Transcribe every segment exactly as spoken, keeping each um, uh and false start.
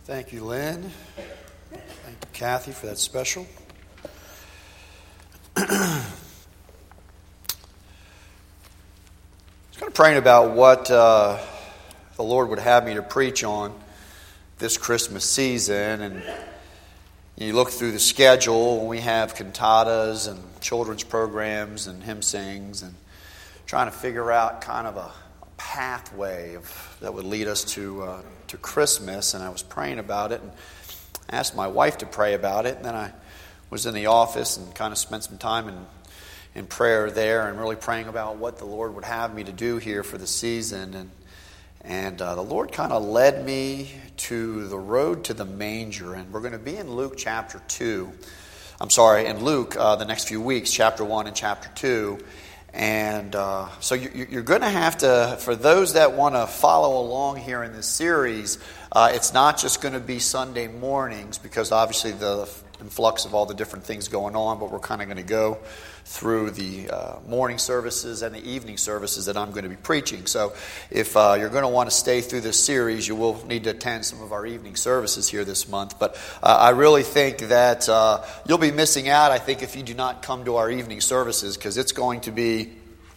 Thank you, Lynn. Thank you, Kathy, for that special. I was kind of praying about what uh, the Lord would have me to preach on this Christmas season, and you look through the schedule, and we have cantatas and children's programs and hymn sings, and trying to figure out kind of a pathway of, that would lead us to uh, to Christmas. And I was praying about it and asked my wife to pray about it, and then I was in the office and kind of spent some time in in prayer there and really praying about what the Lord would have me to do here for the season. And and uh, the Lord kind of led me to the road to the manger, and we're going to be in Luke chapter two. I'm sorry, in Luke uh, the next few weeks, chapter one and chapter two. And uh, so you, you're going to have to, for those that want to follow along here in this series, uh, it's not just going to be Sunday mornings, because obviously the influx of all the different things going on, but we're kind of going to go through the uh, morning services and the evening services that I'm going to be preaching. So if uh, you're going to want to stay through this series, you will need to attend some of our evening services here this month. But uh, I really think that uh, you'll be missing out, I think, if you do not come to our evening services, because it's going to be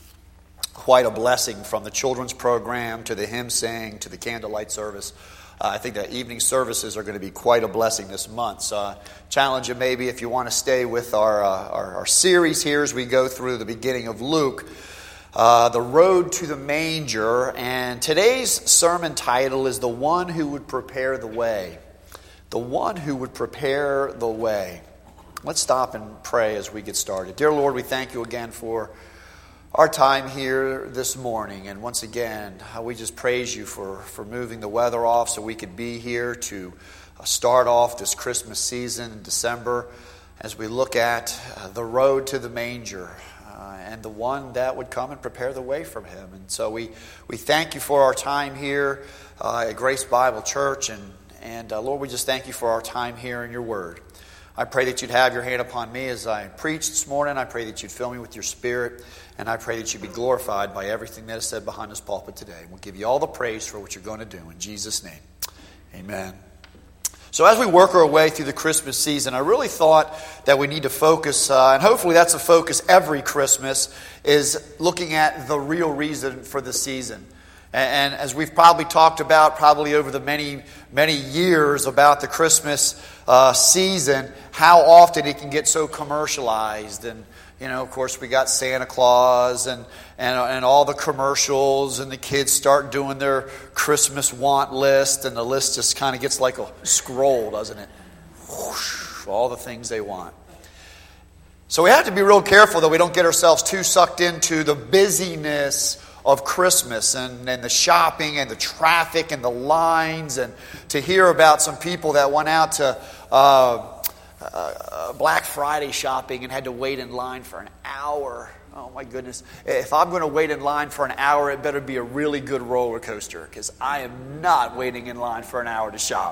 quite a blessing, from the children's program to the hymn sing to the candlelight service. Uh, I think that evening services are going to be quite a blessing this month. So uh, challenge you maybe if you want to stay with our, uh, our, our series here as we go through the beginning of Luke, uh, The Road to the Manger. And today's sermon title is The One Who Would Prepare the Way. The One Who Would Prepare the Way. Let's stop and pray as we get started. Dear Lord, we thank you again for our time here this morning, and once again we just praise you for, for moving the weather off so we could be here to start off this Christmas season in December as we look at uh, the road to the manger uh, and the one that would come and prepare the way from him. And so we, we thank you for our time here uh, at Grace Bible Church, and, and uh, Lord, we just thank you for our time here in your word. I pray that you'd have your hand upon me as I preach this morning. I pray that you'd fill me with your Spirit, and I pray that you'd be glorified by everything that is said behind this pulpit today. We'll give you all the praise for what you're going to do. In Jesus' name, amen. So as we work our way through the Christmas season, I really thought that we need to focus, uh, and hopefully that's a focus every Christmas, is looking at the real reason for the season. And as we've probably talked about probably over the many, many years about the Christmas uh, season, how often it can get so commercialized. And, you know, of course, we got Santa Claus and, and, and all the commercials, and the kids start doing their Christmas want list, and the list just kind of gets like a scroll, doesn't it? Whoosh, all the things they want. So we have to be real careful that we don't get ourselves too sucked into the busyness of Christmas and, and the shopping and the traffic and the lines, and to hear about some people that went out to uh, uh, Black Friday shopping and had to wait in line for an hour. Oh my goodness. If I'm going to wait in line for an hour, it better be a really good roller coaster, because I am not waiting in line for an hour to shop.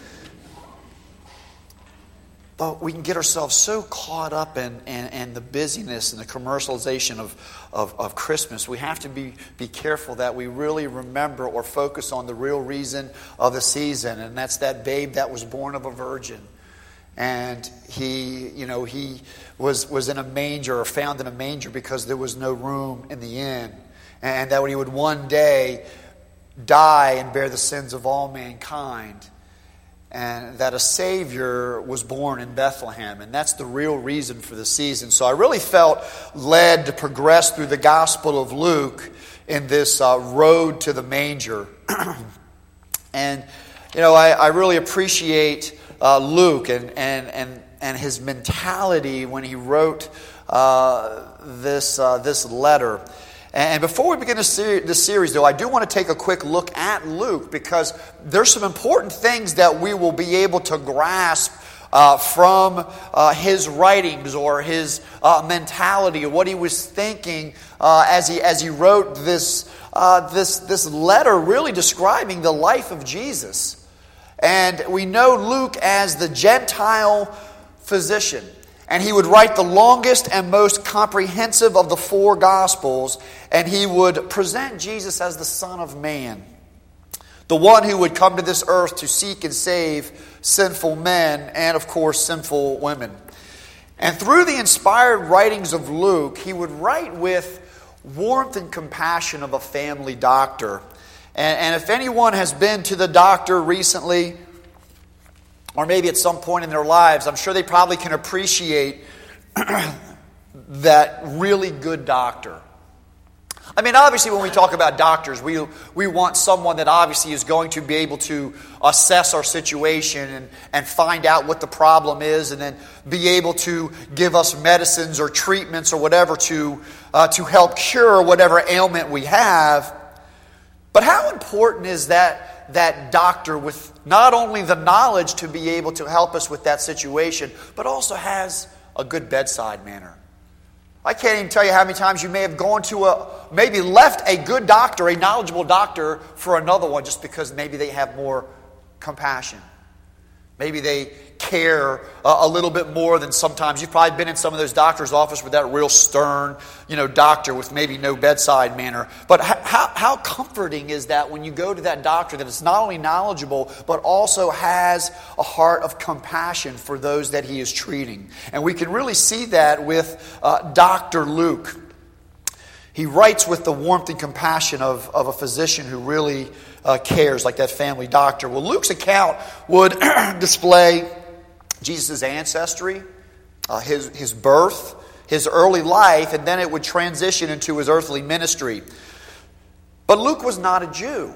But we can get ourselves so caught up in, in, in the busyness and the commercialization of, of, of Christmas. We have to be, be careful that we really remember or focus on the real reason of the season. And that's that babe that was born of a virgin. And he, you know, he was, was in a manger, or found in a manger, because there was no room in the inn. And that he would one day die and bear the sins of all mankind. And that a Savior was born in Bethlehem. And that's the real reason for the season. So I really felt led to progress through the Gospel of Luke in this uh, road to the manger. And, you know, I, I really appreciate uh, Luke and, and, and, and his mentality when he wrote uh, this, uh, this letter. And before we begin this series, though, I do want to take a quick look at Luke, because there's some important things that we will be able to grasp uh, from uh, his writings, or his uh, mentality, or what he was thinking uh, as he as he wrote this uh, this this letter, really describing the life of Jesus. And we know Luke as the Gentile physician. And he would write the longest and most comprehensive of the four Gospels, and he would present Jesus as the Son of Man. the one who would come to this earth to seek and save sinful men and, of course, sinful women. And through the inspired writings of Luke, he would write with warmth and compassion of a family doctor. And, and if anyone has been to the doctor recently, or maybe at some point in their lives, I'm sure they probably can appreciate that really good doctor. I mean, obviously when we talk about doctors, we we want someone that obviously is going to be able to assess our situation and, and find out what the problem is, and then be able to give us medicines or treatments or whatever to uh, to help cure whatever ailment we have. But how important is that that doctor with not only the knowledge to be able to help us with that situation, but also has a good bedside manner? I can't even tell you how many times you may have gone to a, maybe left a good doctor, a knowledgeable doctor, for another one just because maybe they have more compassion. Maybe they care a, a little bit more than sometimes. You've probably been in some of those doctors' office with that real stern, you know, doctor with maybe no bedside manner. But how, how comforting is that when you go to that doctor that is not only knowledgeable, but also has a heart of compassion for those that he is treating. And we can really see that with uh, Doctor Luke. He writes with the warmth and compassion of, of a physician who really uh, cares, like that family doctor. Well, Luke's account would display Jesus' ancestry, uh, his, his birth, his early life, and then it would transition into his earthly ministry. But Luke was not a Jew,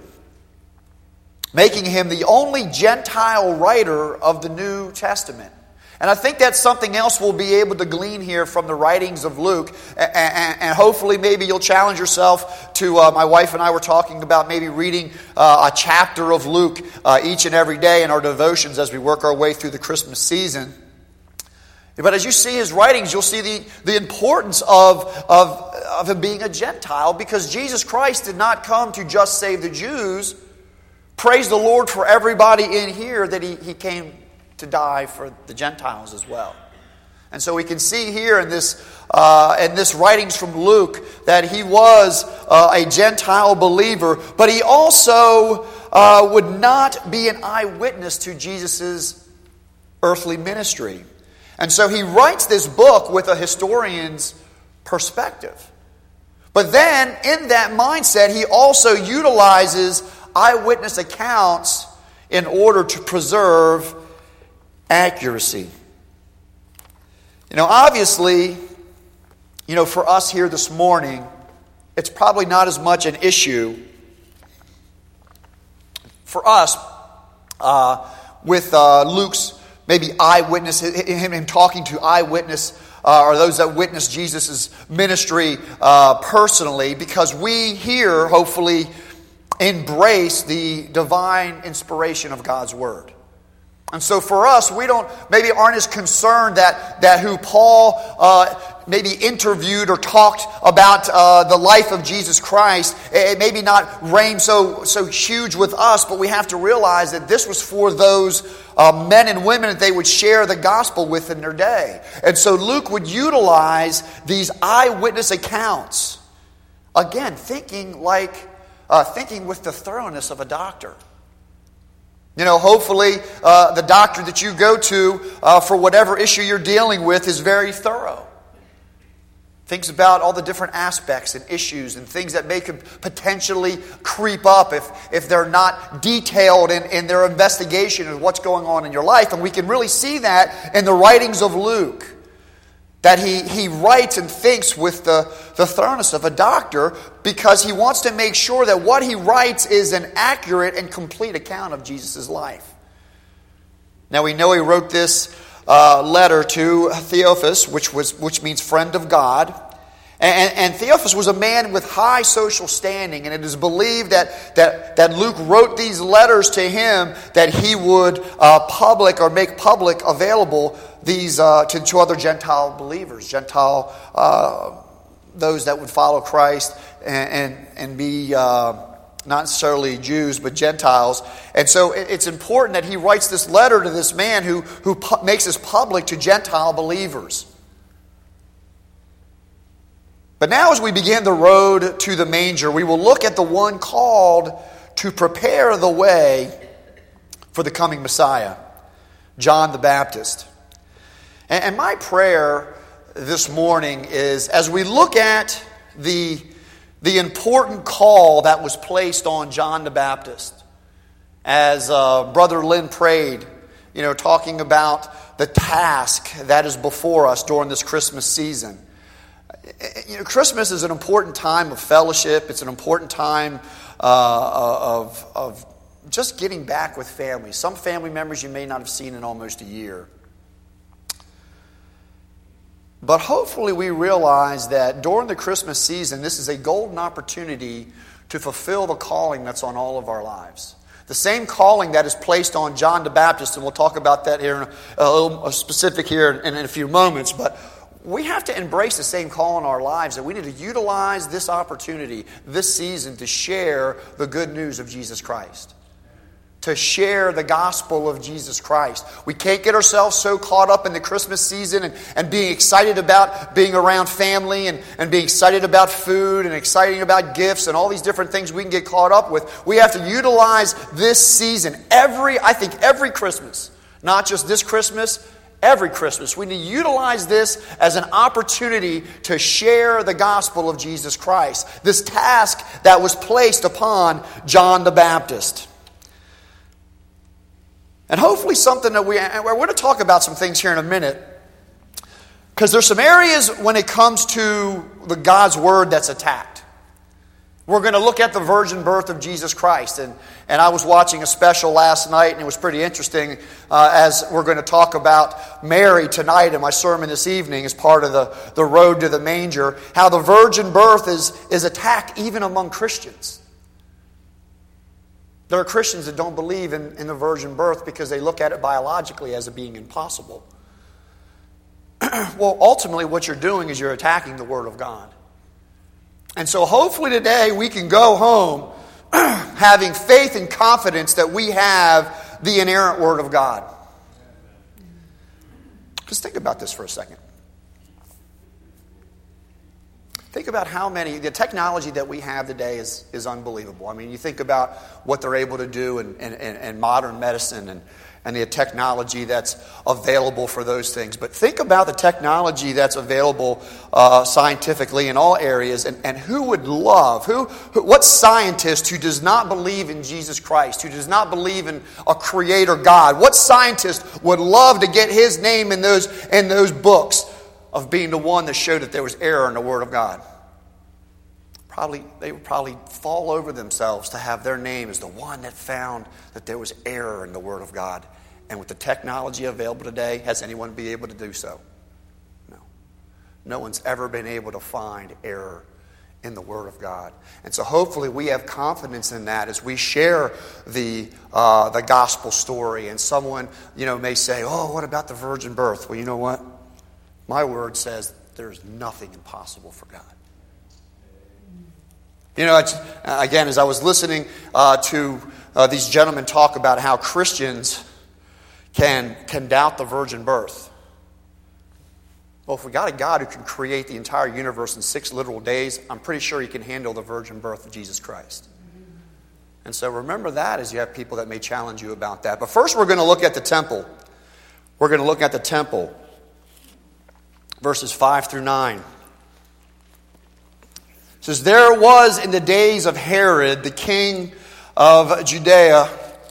making him the only Gentile writer of the New Testament. And I think that's something else we'll be able to glean here from the writings of Luke. And, and, and hopefully maybe you'll challenge yourself to, uh, my wife and I were talking about maybe reading uh, a chapter of Luke uh, each and every day in our devotions as we work our way through the Christmas season. But as you see his writings, you'll see the, the importance of, of, of him being a Gentile, because Jesus Christ did not come to just save the Jews. Praise the Lord for everybody in here that he, he came to die for the Gentiles as well. And so we can see here in this uh, in this writings from Luke that he was uh, a Gentile believer, but he also uh, would not be an eyewitness to Jesus' earthly ministry. And so he writes this book with a historian's perspective. But then in that mindset, he also utilizes eyewitness accounts in order to preserve accuracy. You know, obviously, you know, for us here this morning, it's probably not as much an issue for us uh, with uh, Luke's maybe eyewitness, him, him talking to eyewitness uh, or those that witness Jesus' ministry uh, personally, because we here hopefully embrace the divine inspiration of God's Word. And so for us, we don't maybe aren't as concerned that, that who Paul uh, maybe interviewed or talked about uh, the life of Jesus Christ, it maybe not reign so so huge with us, but we have to realize that this was for those uh, men and women that they would share the gospel with in their day. And so Luke would utilize these eyewitness accounts, again, thinking like uh, thinking with the thoroughness of a doctor. You know, hopefully uh, the doctor that you go to uh, for whatever issue you're dealing with is very thorough. Thinks about all the different aspects and issues and things that may could potentially creep up if, if they're not detailed in, in their investigation of what's going on in your life. And we can really see that in the writings of Luke. That he, he writes and thinks with the, the thoroughness of a doctor, because he wants to make sure that what he writes is an accurate and complete account of Jesus' life. Now we know he wrote this uh, letter to Theophilus, which was which means friend of God. And, and Theophilus was a man with high social standing, and it is believed that, that, that Luke wrote these letters to him that he would uh, public or make public available these uh, to, to other Gentile believers, Gentile uh, those that would follow Christ and and, and be uh, not necessarily Jews but Gentiles. And so it's important that he writes this letter to this man who who pu- makes this public to Gentile believers. But now as we begin the road to the manger, we will look at the one called to prepare the way for the coming Messiah, John the Baptist. And my prayer this morning is, as we look at the, the important call that was placed on John the Baptist, as uh, Brother Lynn prayed, you know, talking about the task that is before us during this Christmas season. You know, Christmas is an important time of fellowship. It's an important time uh, of, of just getting back with family. Some family members you may not have seen in almost a year. But hopefully we realize that during the Christmas season, this is a golden opportunity to fulfill the calling that's on all of our lives. The same calling that is placed on John the Baptist, and we'll talk about that here in a, a little specific here in, in a few moments, but we have to embrace the same call in our lives, and we need to utilize this opportunity, this season, to share the good news of Jesus Christ. To share the gospel of Jesus Christ. We can't get ourselves so caught up in the Christmas season and, and being excited about being around family and, and being excited about food and excited about gifts and all these different things we can get caught up with. We have to utilize this season, every, I think every Christmas, not just this Christmas, every Christmas. We need to utilize this as an opportunity to share the gospel of Jesus Christ. This task that was placed upon John the Baptist. And hopefully something that we, we're going to talk about some things here in a minute, because there's some areas when it comes to the God's Word that's attacked. We're going to look at the virgin birth of Jesus Christ. And, and I was watching a special last night, and it was pretty interesting uh, as we're going to talk about Mary tonight in my sermon this evening as part of the, the road to the manger, how the virgin birth is, is attacked even among Christians. There are Christians that don't believe in, in the virgin birth because they look at it biologically as it being impossible. Well, ultimately what you're doing is you're attacking the Word of God. And so hopefully today we can go home having faith and confidence that we have the inerrant Word of God. Just think about this for a second. Think about how many, the technology that we have today is, is unbelievable. I mean, you think about what they're able to do in, in, in modern medicine and, and the technology that's available for those things. But think about the technology that's available uh, scientifically in all areas, and, and who would love, who, who, what scientist who does not believe in Jesus Christ, who does not believe in a creator God, what scientist would love to get his name in those, in those books of being the one that showed that there was error in the Word of God? Probably, they would probably fall over themselves to have their name as the one that found that there was error in the Word of God. And with the technology available today, has anyone been able to do so? No. No one's ever been able to find error in the Word of God. And so hopefully we have confidence in that as we share the uh, the gospel story. And someone, you know, may say, oh, what about the virgin birth? Well, you know what? My word says there's nothing impossible for God. You know, it's, again, as I was listening uh, to uh, these gentlemen talk about how Christians can, can doubt the virgin birth. Well, if we got a God who can create the entire universe in six literal days, I'm pretty sure he can handle the virgin birth of Jesus Christ. And so remember that as you have people that may challenge you about that. But first we're going to look at the temple. We're going to look at the temple. Verses five through nine. It says, there was in the days of Herod, the king of Judea,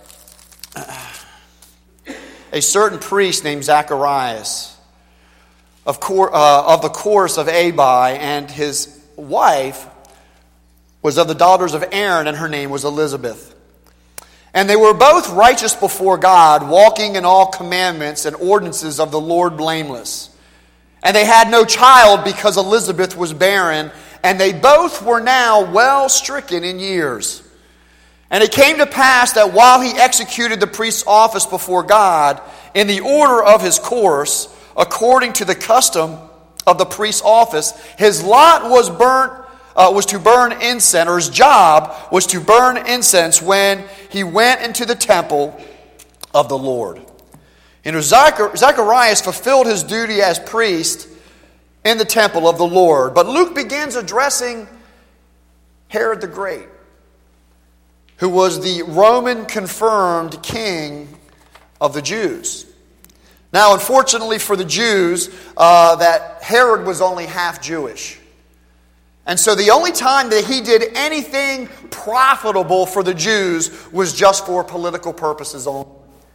a certain priest named Zacharias, of, cor- uh, of the course of Abi, and his wife was of the daughters of Aaron, and her name was Elizabeth. And they were both righteous before God, walking in all commandments and ordinances of the Lord blameless. And they had no child because Elizabeth was barren, and they both were now well stricken in years. And it came to pass that while he executed the priest's office before God, in the order of his course, according to the custom of the priest's office, his lot was burnt, uh, was to burn incense, or his job was to burn incense when he went into the temple of the Lord. And Zacharias fulfilled his duty as priest in the temple of the Lord. But Luke begins addressing Herod the Great, who was the Roman confirmed king of the Jews. Now, unfortunately for the Jews, uh, that Herod was only half Jewish. And so the only time that he did anything profitable for the Jews was just for political purposes only.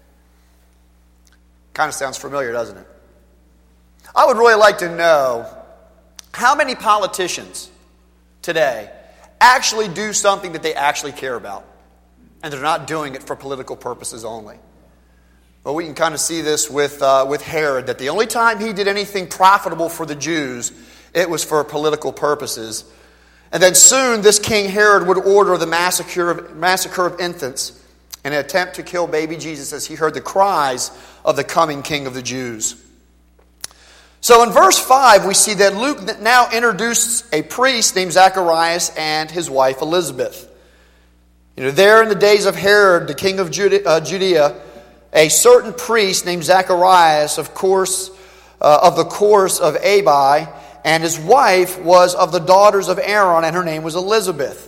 Kind of sounds familiar, doesn't it? I would really like to know how many politicians today actually do something that they actually care about, and they're not doing it for political purposes only. Well, we can kind of see this with uh, with Herod, that the only time he did anything profitable for the Jews, it was for political purposes. And then soon this King Herod would order the massacre of, massacre of infants in an attempt to kill baby Jesus as he heard the cries of the coming King of the Jews. So in verse five, we see that Luke now introduces a priest named Zacharias and his wife Elizabeth. You know, there in the days of Herod, the king of Judea, a certain priest named Zacharias, of course, uh, of the course of Abi, and his wife was of the daughters of Aaron, and her name was Elizabeth.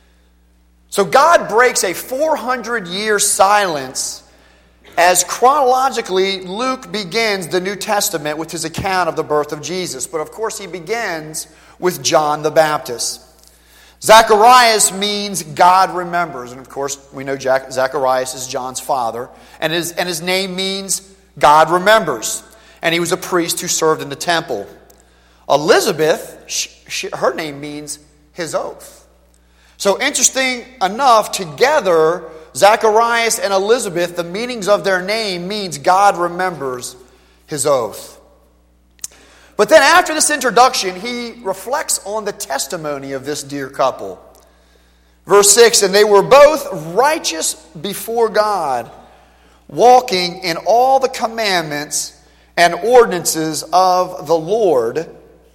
So God breaks a four hundred year silence as chronologically Luke begins the New Testament with his account of the birth of Jesus. But of course he begins with John the Baptist. Zacharias means God remembers. And of course we know Jack, Zacharias is John's father. And his, and his name means God remembers. And he was a priest who served in the temple. Elizabeth, she, she, her name means his oath. So interesting enough, together, Zacharias and Elizabeth, the meanings of their name means God remembers his oath. But then after this introduction, he reflects on the testimony of this dear couple. Verse six, and they were both righteous before God, walking in all the commandments and ordinances of the Lord,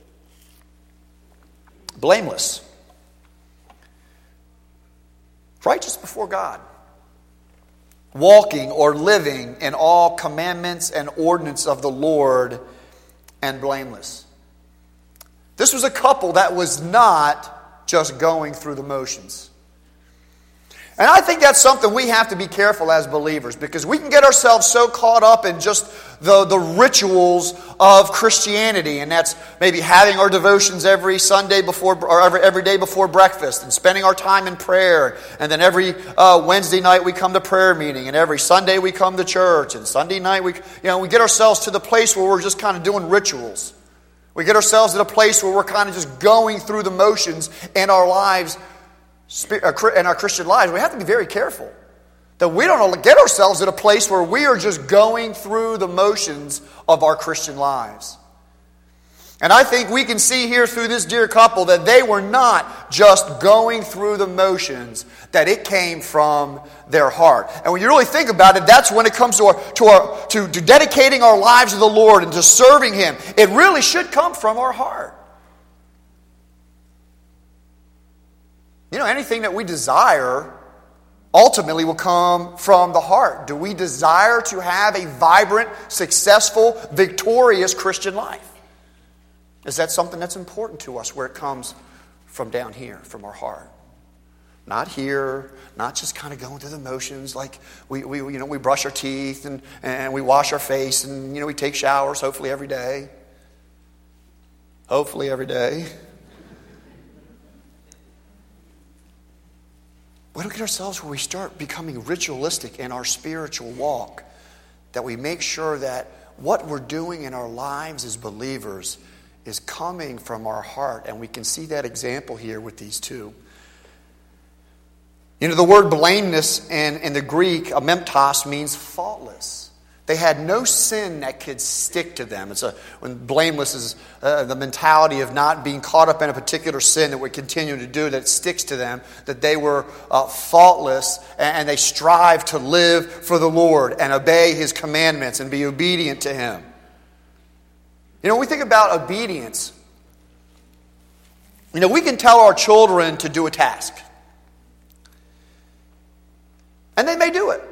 blameless. Righteous before God. Walking or living in all commandments and ordinance of the Lord, and blameless. This was a couple that was not just going through the motions. And I think that's something we have to be careful as believers, because we can get ourselves so caught up in just the, the rituals of Christianity, and that's maybe having our devotions every Sunday before, or every, every day before breakfast, and spending our time in prayer, and then every uh, Wednesday night we come to prayer meeting, and every Sunday we come to church, and Sunday night we, you know, we get ourselves to the place where we're just kind of doing rituals. We get ourselves at a place where we're kind of just going through the motions in our lives, in our Christian lives. We have to be very careful that we don't get ourselves at a place where we are just going through the motions of our Christian lives. And I think we can see here through this dear couple that they were not just going through the motions, that it came from their heart. And when you really think about it, that's when it comes to our, to our to, to dedicating our lives to the Lord and to serving Him. It really should come from our heart. You know, anything that we desire ultimately will come from the heart. Do we desire to have a vibrant, successful, victorious Christian life? Is that something that's important to us, where it comes from down here, from our heart? Not here, not just kind of going through the motions, like we, we you know we brush our teeth and, and we wash our face and you know we take showers hopefully every day. Hopefully every day. We don't get ourselves where we start becoming ritualistic in our spiritual walk, that we make sure that what we're doing in our lives as believers is coming from our heart. And we can see that example here with these two. You know, the word blameless in, in the Greek, amemptos, means faultless. They had no sin that could stick to them. It's a when blameless is uh, the mentality of not being caught up in a particular sin that we continue to do, that sticks to them, that they were uh, faultless and, and they strive to live for the Lord and obey His commandments and be obedient to Him. You know, when we think about obedience, you know, we can tell our children to do a task. And they may do it.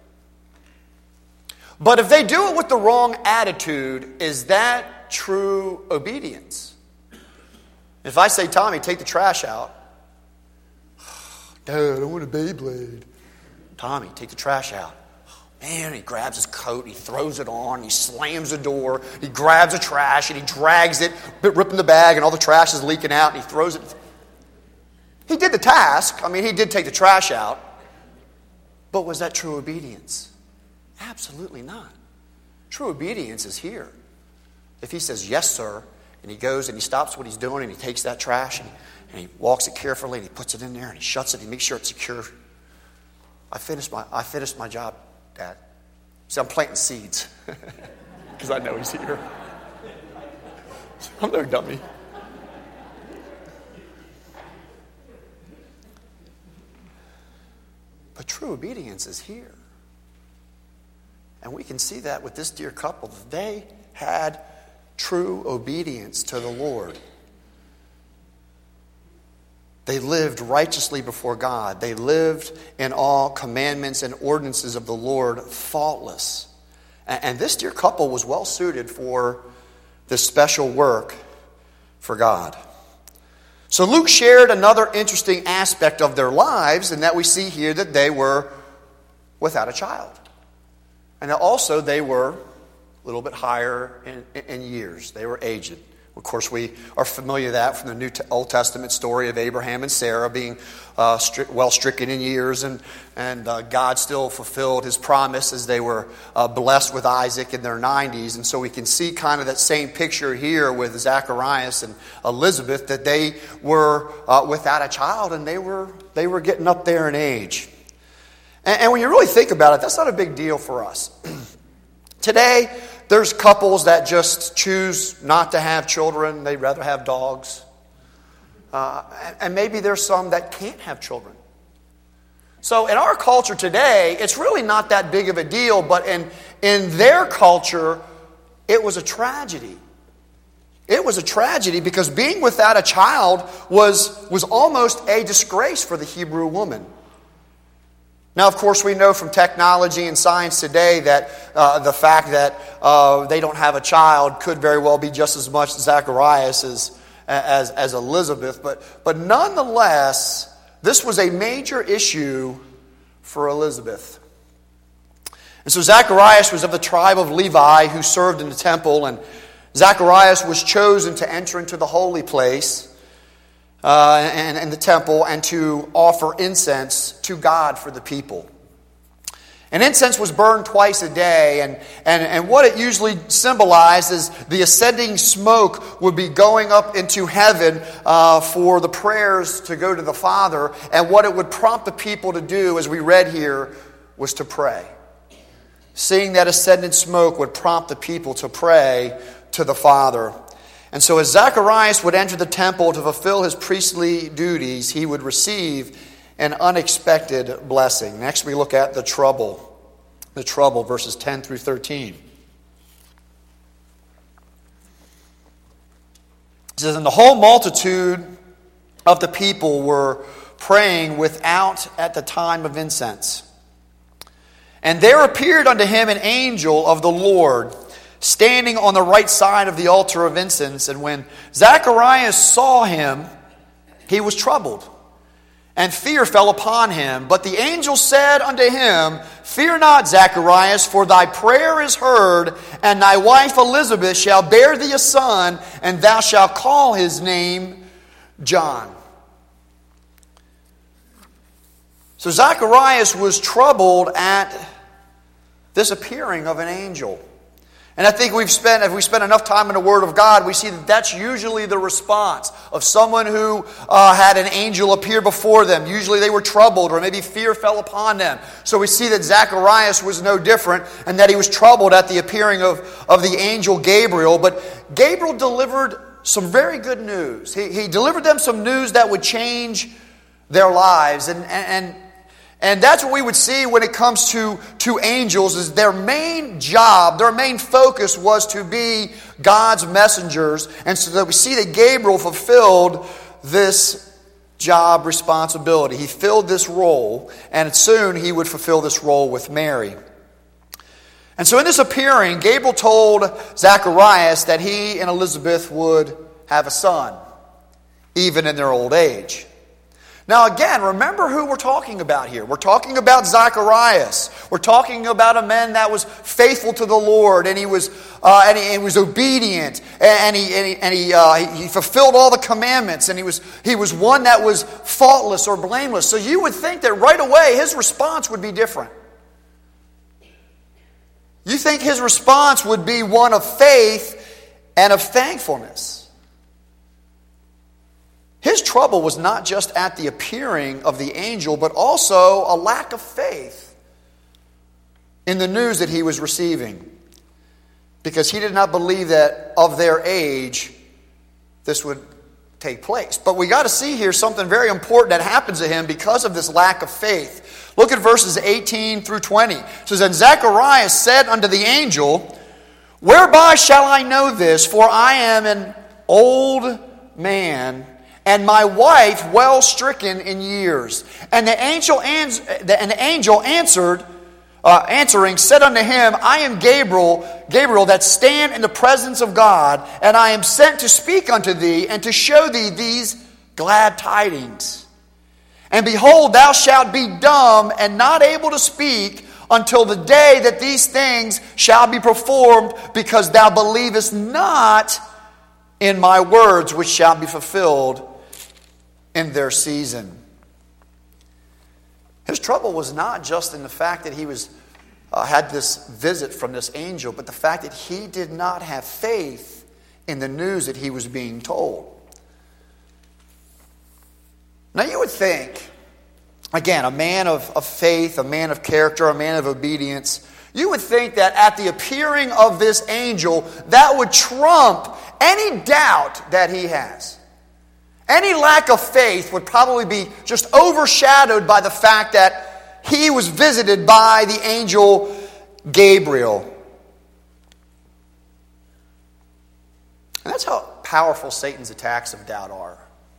But if they do it with the wrong attitude, is that true obedience? If I say, Tommy, take the trash out. Dad, I want a Beyblade. Tommy, take the trash out. Man, he grabs his coat, he throws it on, he slams the door, he grabs the trash and he drags it, ripping the bag, and all the trash is leaking out, and he throws it. He did the task. I mean, he did take the trash out. But was that true obedience? Absolutely not. True obedience is here. If he says, yes, sir, and he goes and he stops what he's doing and he takes that trash and, and he walks it carefully and he puts it in there and he shuts it and he makes sure it's secure. I finished my, I finished my job, Dad. See, I'm planting seeds because I know he's here. I'm no dummy. But true obedience is here. And we can see that with this dear couple. They had true obedience to the Lord. They lived righteously before God. They lived in all commandments and ordinances of the Lord faultless. And this dear couple was well suited for this special work for God. So Luke shared another interesting aspect of their lives, and that we see here that they were without a child. And also they were a little bit higher in, in years. They were aged. Of course, we are familiar with that from the New Old Testament story of Abraham and Sarah being uh, stri- well stricken in years, and and uh, God still fulfilled His promise as they were uh, blessed with Isaac in their nineties. And so we can see kind of that same picture here with Zacharias and Elizabeth, that they were uh, without a child and they were they were getting up there in age. And, and when you really think about it, that's not a big deal for us. Today, there's couples that just choose not to have children. They'd rather have dogs. Uh, and maybe there's some that can't have children. So in our culture today, it's really not that big of a deal. But in, in their culture, it was a tragedy. It was a tragedy because being without a child was, was almost a disgrace for the Hebrew woman. Now, of course, we know from technology and science today that uh, the fact that uh, they don't have a child could very well be just as much Zacharias as, as, as Elizabeth. But, but nonetheless, this was a major issue for Elizabeth. And so Zacharias was of the tribe of Levi who served in the temple. And Zacharias was chosen to enter into the holy place Uh, and, and the temple, and to offer incense to God for the people. And incense was burned twice a day, and, and, and what it usually symbolized is the ascending smoke would be going up into heaven uh, for the prayers to go to the Father, and what it would prompt the people to do, as we read here, was to pray. Seeing that ascended smoke would prompt the people to pray to the Father. And so as Zacharias would enter the temple to fulfill his priestly duties, he would receive an unexpected blessing. Next we look at the trouble. The trouble, verses ten through thirteen. It says, "And the whole multitude of the people were praying without at the time of incense. And there appeared unto him an angel of the Lord, standing on the right side of the altar of incense. And when Zacharias saw him, he was troubled, and fear fell upon him. But the angel said unto him, Fear not, Zacharias, for thy prayer is heard, and thy wife Elizabeth shall bear thee a son, and thou shalt call his name John." So Zacharias was troubled at this appearing of an angel. And I think we've spent, if we spend enough time in the Word of God, we see that that's usually the response of someone who uh, had an angel appear before them. Usually they were troubled, or maybe fear fell upon them. So we see that Zacharias was no different, and that he was troubled at the appearing of, of the angel Gabriel. But Gabriel delivered some very good news. He, he delivered them some news that would change their lives. And, and, And that's what we would see when it comes to, to angels, is their main job, their main focus was to be God's messengers. And so that we see that Gabriel fulfilled this job responsibility. He filled this role, and soon he would fulfill this role with Mary. And so in this appearing, Gabriel told Zacharias that he and Elizabeth would have a son, even in their old age. Now again, remember who we're talking about here. We're talking about Zacharias. We're talking about a man that was faithful to the Lord, and he was uh, and, he, and he was obedient, and he and he, and he, uh, he fulfilled all the commandments, and he was he was one that was faultless or blameless. So you would think that right away his response would be different. You think his response would be one of faith and of thankfulness. His trouble was not just at the appearing of the angel, but also a lack of faith in the news that he was receiving. Because he did not believe that of their age this would take place. But we got to see here something very important that happens to him because of this lack of faith. Look at verses eighteen through twenty. It says, "And Zacharias said unto the angel, Whereby shall I know this? For I am an old man, and my wife well stricken in years. And the angel, ans- and the angel answered, uh, answering, said unto him, I am Gabriel, Gabriel that stand in the presence of God, and I am sent to speak unto thee, and to show thee these glad tidings. And behold, thou shalt be dumb, and not able to speak, until the day that these things shall be performed, because thou believest not in my words, which shall be fulfilled in their season." His trouble was not just in the fact that he was uh, had this visit from this angel, but the fact that he did not have faith in the news that he was being told. Now you would think, again, a man of, of faith, a man of character, a man of obedience, you would think that at the appearing of this angel, that would trump any doubt that he has. Any lack of faith would probably be just overshadowed by the fact that he was visited by the angel Gabriel. And that's how powerful Satan's attacks of doubt are.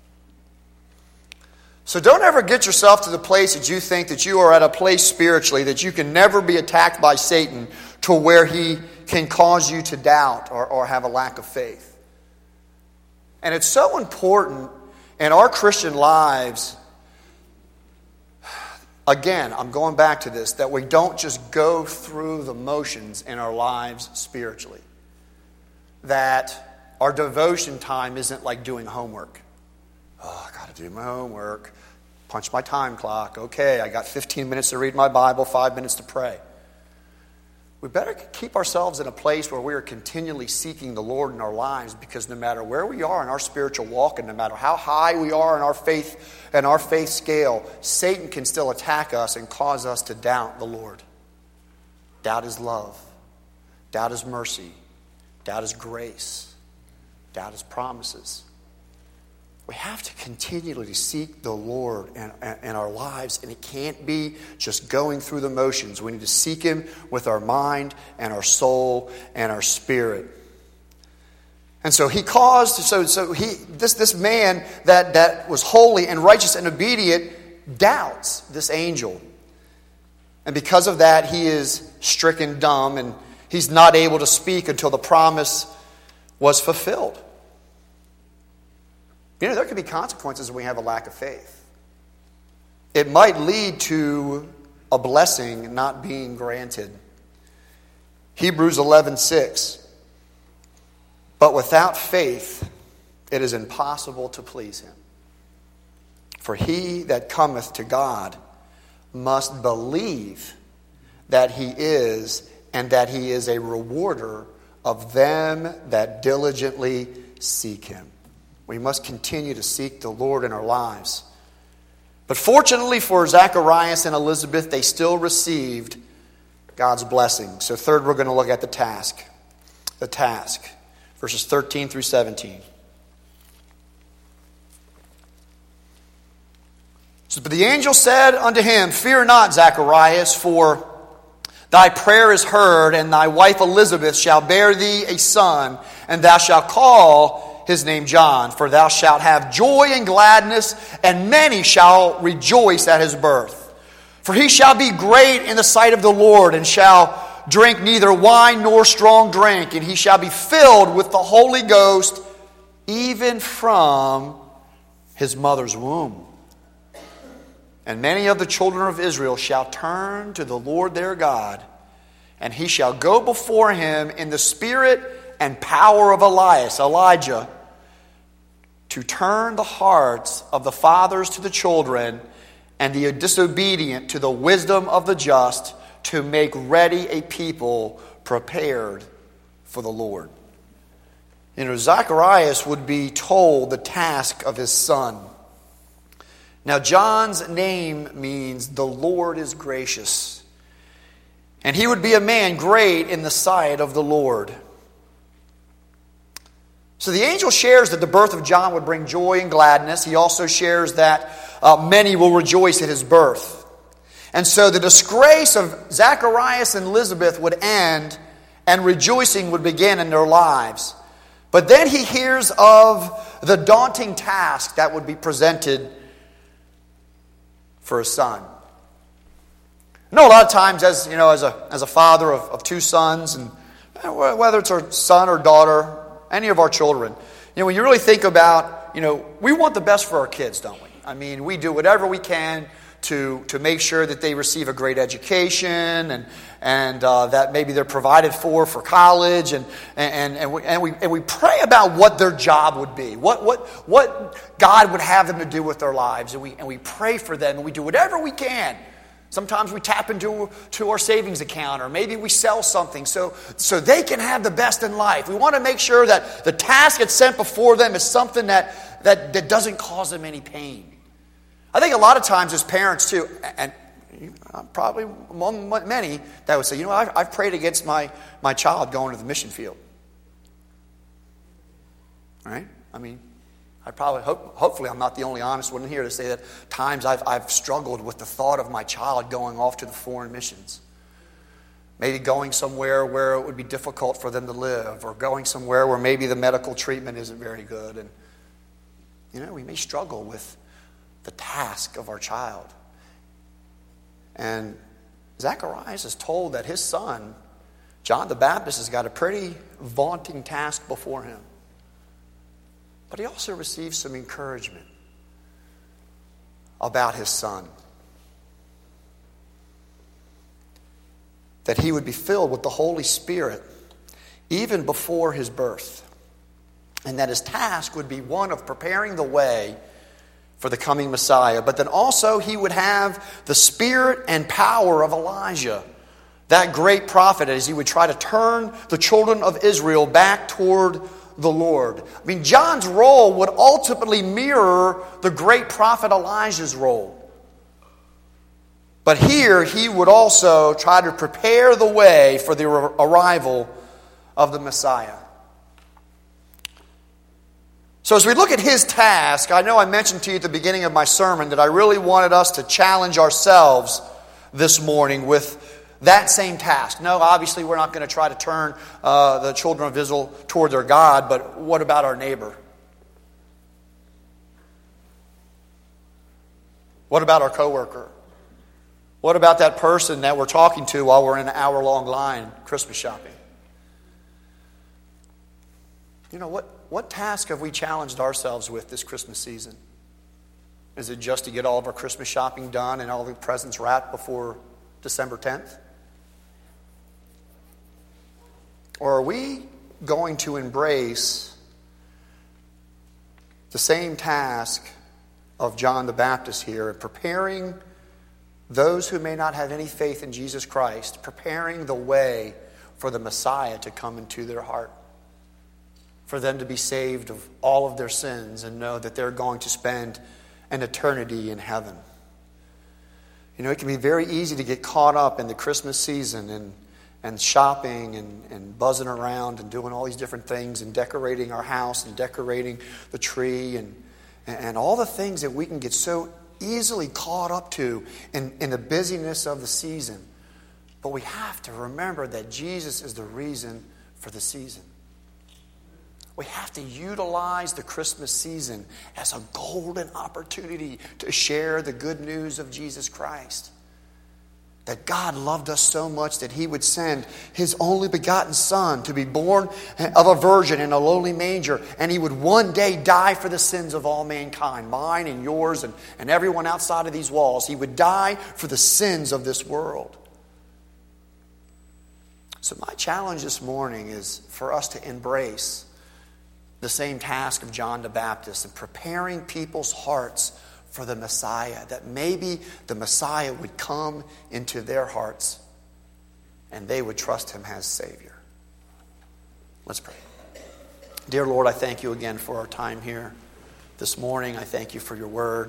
So don't ever get yourself to the place that you think that you are at a place spiritually that you can never be attacked by Satan to where he can cause you to doubt or, or have a lack of faith. And it's so important in our Christian lives, again, I'm going back to this, that we don't just go through the motions in our lives spiritually. That our devotion time isn't like doing homework. Oh, I got to do my homework. Punch my time clock. Okay, I got fifteen minutes to read my Bible, five minutes to pray. We better keep ourselves in a place where we are continually seeking the Lord in our lives, because no matter where we are in our spiritual walk, and no matter how high we are in our faith and our faith scale, Satan can still attack us and cause us to doubt the Lord. Doubt His love. Doubt His mercy. Doubt His grace. Doubt His promises. We have to continually seek the Lord in, in our lives, and it can't be just going through the motions. We need to seek Him with our mind and our soul and our spirit. And so he caused, so so he this this man that, that was holy and righteous and obedient doubts this angel. And because of that, he is stricken dumb, and he's not able to speak until the promise was fulfilled. You know, there can be consequences when we have a lack of faith. It might lead to a blessing not being granted. Hebrews eleven six. But without faith, it is impossible to please Him. For he that cometh to God must believe that He is, and that He is a rewarder of them that diligently seek Him. We must continue to seek the Lord in our lives. But fortunately for Zacharias and Elizabeth, they still received God's blessing. So third, we're going to look at the task. The task. Verses thirteen through seventeen. So, but the angel said unto him, Fear not, Zacharias, for thy prayer is heard, and thy wife Elizabeth shall bear thee a son, and thou shalt call his name John, for thou shalt have joy and gladness, and many shall rejoice at his birth. For he shall be great in the sight of the Lord, and shall drink neither wine nor strong drink, and he shall be filled with the Holy Ghost, even from his mother's womb. And many of the children of Israel shall turn to the Lord their God, and he shall go before him in the spirit and power of Elias, Elijah, to turn the hearts of the fathers to the children, and the disobedient to the wisdom of the just, to make ready a people prepared for the Lord. You know, Zacharias would be told the task of his son. Now, John's name means the Lord is gracious. And he would be a man great in the sight of the Lord. So the angel shares that the birth of John would bring joy and gladness. He also shares that uh, many will rejoice at his birth. And so the disgrace of Zacharias and Elizabeth would end, and rejoicing would begin in their lives. But then he hears of the daunting task that would be presented for his son. I know a lot of times, as you know, as a as a father of, of two sons, and whether it's our son or daughter, any of our children, you know, when you really think about, you know, we want the best for our kids, don't we? I mean, we do whatever we can to to make sure that they receive a great education, and and uh, that maybe they're provided for for college, and and and we, and we and we pray about what their job would be, what what what God would have them to do with their lives, and we and we pray for them, and we do whatever we can. Sometimes we tap into to our savings account, or maybe we sell something so so they can have the best in life. We want to make sure that the task that's sent before them is something that that, that doesn't cause them any pain. I think a lot of times as parents too, and I'm probably among many that would say, you know, I've, I've prayed against my, my child going to the mission field. Right? I mean, I probably hope, hopefully I'm not the only honest one here to say that times I've I've struggled with the thought of my child going off to the foreign missions. Maybe going somewhere where it would be difficult for them to live, or going somewhere where maybe the medical treatment isn't very good. And you know, we may struggle with the task of our child. And Zacharias is told that his son, John the Baptist, has got a pretty vaunting task before him. But he also receives some encouragement about his son. That he would be filled with the Holy Spirit even before his birth. And that his task would be one of preparing the way for the coming Messiah. But then also he would have the spirit and power of Elijah, that great prophet, as he would try to turn the children of Israel back toward the Lord. I mean, John's role would ultimately mirror the great prophet Elijah's role. But here he would also try to prepare the way for the arrival of the Messiah. So as we look at his task, I know I mentioned to you at the beginning of my sermon that I really wanted us to challenge ourselves this morning with that same task. No, obviously we're not going to try to turn uh, the children of Israel toward their God, but what about our neighbor? What about our coworker? What about that person that we're talking to while we're in an hour-long line Christmas shopping? You know, what, what task have we challenged ourselves with this Christmas season? Is it just to get all of our Christmas shopping done and all the presents wrapped before December tenth? Or are we going to embrace the same task of John the Baptist here, in preparing those who may not have any faith in Jesus Christ, preparing the way for the Messiah to come into their heart, for them to be saved of all of their sins and know that they're going to spend an eternity in heaven? You know, it can be very easy to get caught up in the Christmas season and, and shopping and, and buzzing around and doing all these different things and decorating our house and decorating the tree and, and all the things that we can get so easily caught up to in, in the busyness of the season. But we have to remember that Jesus is the reason for the season. We have to utilize the Christmas season as a golden opportunity to share the good news of Jesus Christ. that God loved us so much that he would send his only begotten Son to be born of a virgin in a lowly manger, and he would one day die for the sins of all mankind, mine and yours and, and everyone outside of these walls. He would die for the sins of this world. So my challenge this morning is for us to embrace the same task of John the Baptist in preparing people's hearts for the Messiah, that maybe the Messiah would come into their hearts and they would trust him as Savior. Let's pray. Dear Lord, I thank you again for our time here this morning. I thank you for your word.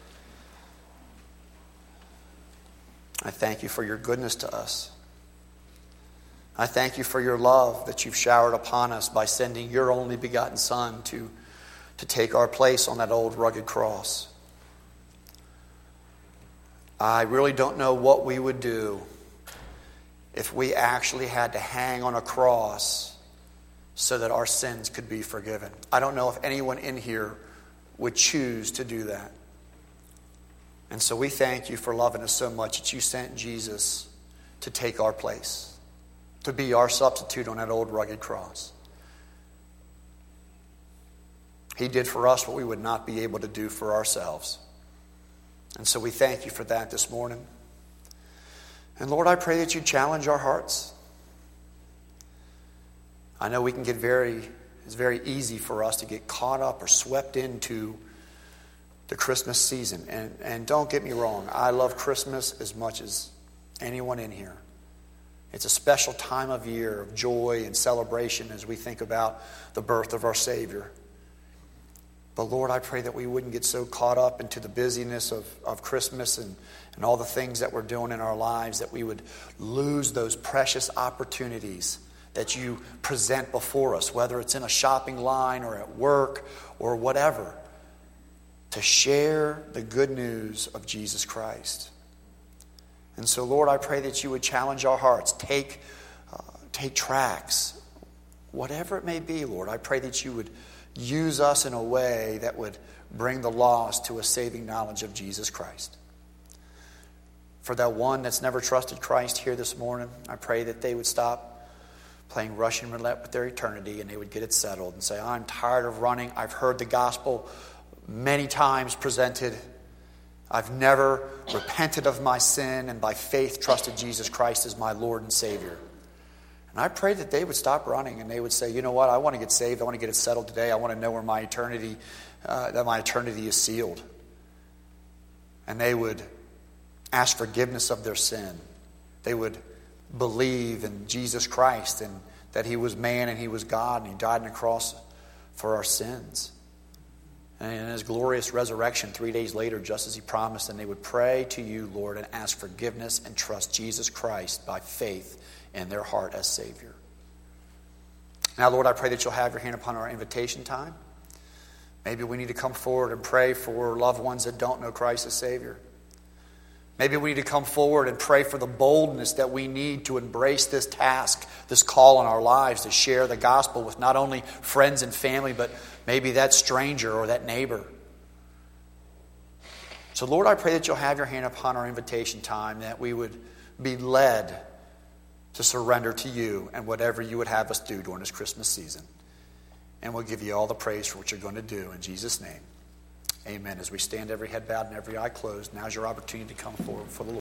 I thank you for your goodness to us. I thank you for your love that you've showered upon us by sending your only begotten Son to, to take our place on that old rugged cross. I really don't know what we would do if we actually had to hang on a cross so that our sins could be forgiven. I don't know if anyone in here would choose to do that. And so we thank you for loving us so much that you sent Jesus to take our place, to be our substitute on that old rugged cross. He did for us what we would not be able to do for ourselves. And so we thank you for that this morning. And Lord, I pray that you challenge our hearts. I know we can get very, it's very easy for us to get caught up or swept into the Christmas season. And, and don't get me wrong, I love Christmas as much as anyone in here. It's a special time of year of joy and celebration as we think about the birth of our Savior. But Lord, I pray that we wouldn't get so caught up into the busyness of, of Christmas and, and all the things that we're doing in our lives that we would lose those precious opportunities that you present before us, whether it's in a shopping line or at work or whatever, to share the good news of Jesus Christ. And so, Lord, I pray that you would challenge our hearts. Take, uh, take tracts, whatever it may be, Lord. I pray that you would use us in a way that would bring the lost to a saving knowledge of Jesus Christ. For that one that's never trusted Christ here this morning, I pray that they would stop playing Russian roulette with their eternity and they would get it settled and say, I'm tired of running. I've heard the gospel many times presented. I've never repented of my sin and by faith trusted Jesus Christ as my Lord and Savior. And I pray that they would stop running and they would say, you know what, I want to get saved. I want to get it settled today. I want to know where my eternity, uh, that my eternity is sealed. And they would ask forgiveness of their sin. They would believe in Jesus Christ and that he was man and he was God and he died on the cross for our sins. And in his glorious resurrection three days later, just as he promised, and they would pray to you, Lord, and ask forgiveness and trust Jesus Christ by faith in their heart as Savior. Now, Lord, I pray that you'll have your hand upon our invitation time. Maybe we need to come forward and pray for loved ones that don't know Christ as Savior. Maybe we need to come forward and pray for the boldness that we need to embrace this task, this call in our lives to share the gospel with not only friends and family, but maybe that stranger or that neighbor. So, Lord, I pray that you'll have your hand upon our invitation time, that we would be led to surrender to you and whatever you would have us do during this Christmas season. And we'll give you all the praise for what you're going to do. In Jesus' name, amen. As we stand, every head bowed and every eye closed, now's your opportunity to come forward for the Lord.